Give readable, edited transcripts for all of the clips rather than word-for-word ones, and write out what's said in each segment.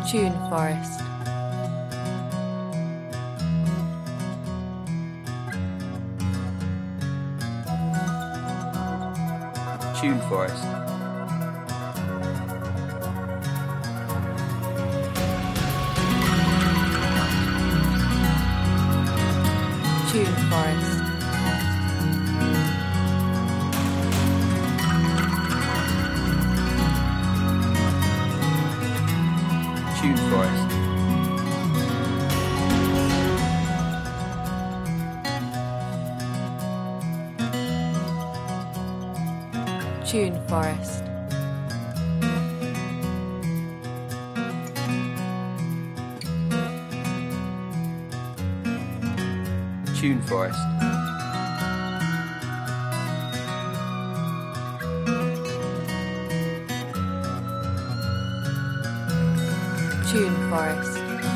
Tune Forest. Tune Forest. Tune Forest. Tune Forest. Tune Forest. Tune Forest. Tune Forest.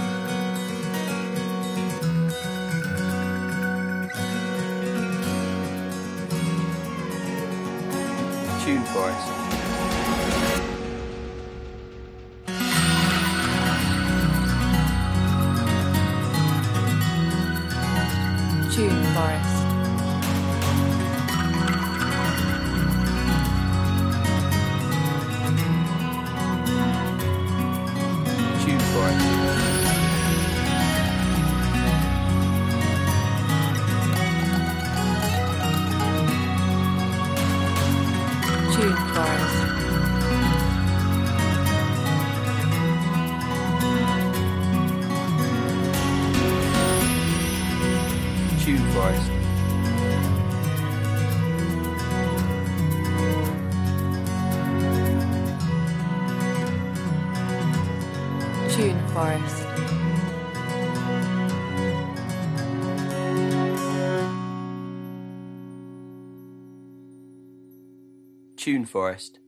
Tune Forest. Tune Forest. Tune Forest. Tune Forest. Tune Forest. Tune Forest. Tune Forest.